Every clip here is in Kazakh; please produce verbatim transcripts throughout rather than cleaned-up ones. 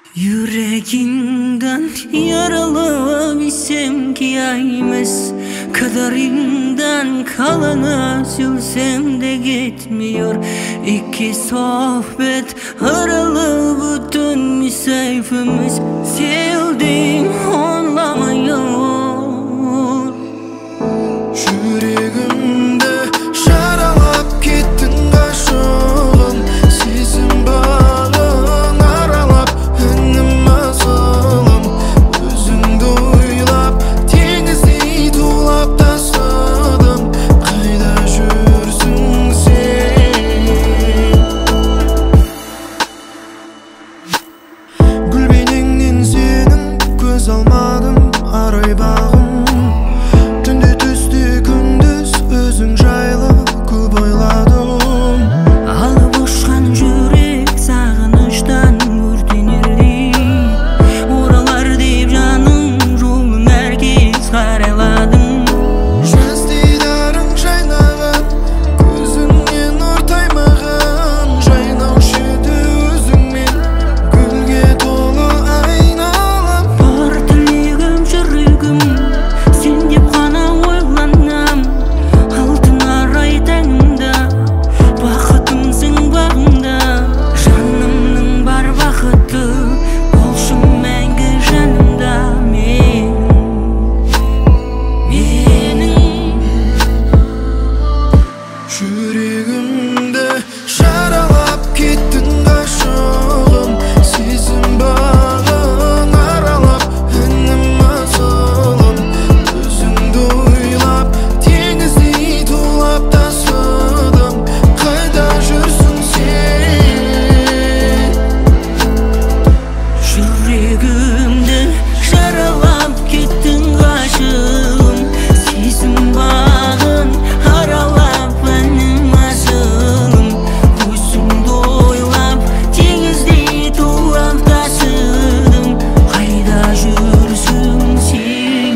Yüreğinden yaralı bilsem ki yaymış, kaderimden kalanı silsem de gitmiyor. İki sohbet aralı bütün misafirimiz, sevdim anlamıyor. Yüreğimde şaralap gittin kaşığım, sizin bağın aralap önüm asılım. Özüngde oylap denizde tulap tasladım. Kayda жүрсің sen? Gülbeningden senin göz almadım, aray bağım. Tünde tüstü gündüz özün жайлы көп ойладым. Alıp uçkan yürek sağınıştan өртенердей, oralar deyip canım жолын herkes қарайладым. Жаз дидарың жайнаған, көзіңнен нұр таймаған, жайнаушы еді өзіңмен гүлге толы айналам. Бар тілегім жүрегім сен деп қана ойланам. Алтын арай таңында бақытымсың бағымда, жанымның бар бақыты болшы мәңгі жанымда. Мен менің Yüreğimde şaralap gittin kaşığım, sizin bağın aralap önüm asılım. Özüngde oylap denizde tulap tasladım. Kayda жүрсің sen? Yüreğimde жаралап кеттің ғашығым, сезім бағын аралап әнім асылым. Өзіңді ойлап теңіздей тулап тасыдым. Қайда жүрсің сен?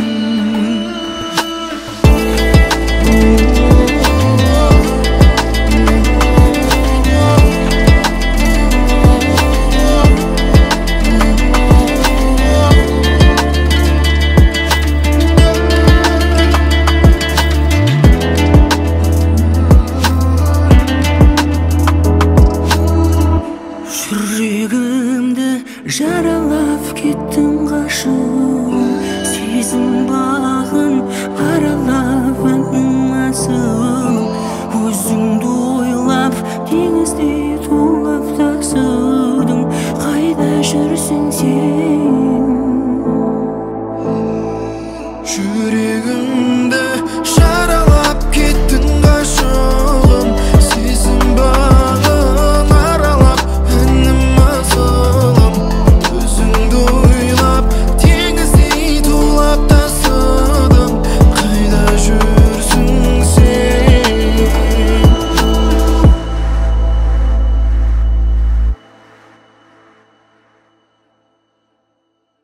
Жүрегімді жаралап кеттің ғашығым, сезім бағын аралап әнім асылым. Өзіңді ойлап теңіздей тулап тасыдым. Қайда жүрсің сен? Yüreğimde